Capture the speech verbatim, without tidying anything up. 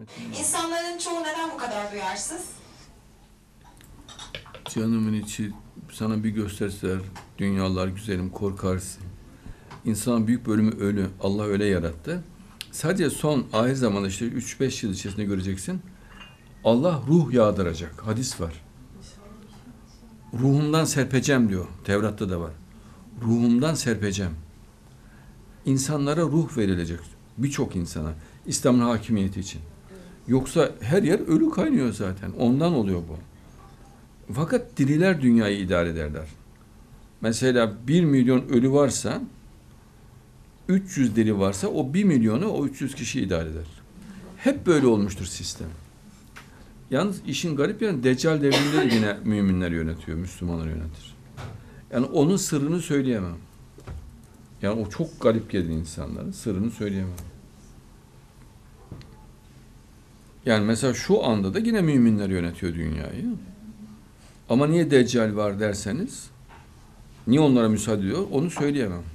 İnsanların çoğu neden bu kadar duyarsız? Canımın içi sana bir gösterseler, dünyalar güzelim, korkarsın. İnsanın büyük bölümü ölü. Allah öyle yarattı. Sadece son ahir zamanda işte üç beş yıl içerisinde göreceksin. Allah ruh yağdıracak. Hadis var. Ruhumdan serpeceğim diyor. Tevrat'ta da var. Ruhumdan serpeceğim. İnsanlara ruh verilecek. Birçok insana. İslam'ın hakimiyeti için. Yoksa her yer ölü kaynıyor zaten. Ondan oluyor bu. Fakat diriler dünyayı idare ederler. Mesela bir milyon ölü varsa, üç yüz diri varsa o bir milyonu o üç yüz kişi idare eder. Hep böyle olmuştur sistem. Yalnız işin garip yanı Deccal devrinde de yine müminler yönetiyor, Müslümanlar yönetir. Yani onun sırrını söyleyemem. Yani o çok garip gelir insanların, sırrını söyleyemem. Yani mesela şu anda da yine müminler yönetiyor dünyayı. Ama niye Deccal var derseniz, niye onlara müsaade ediyor, onu söyleyemem.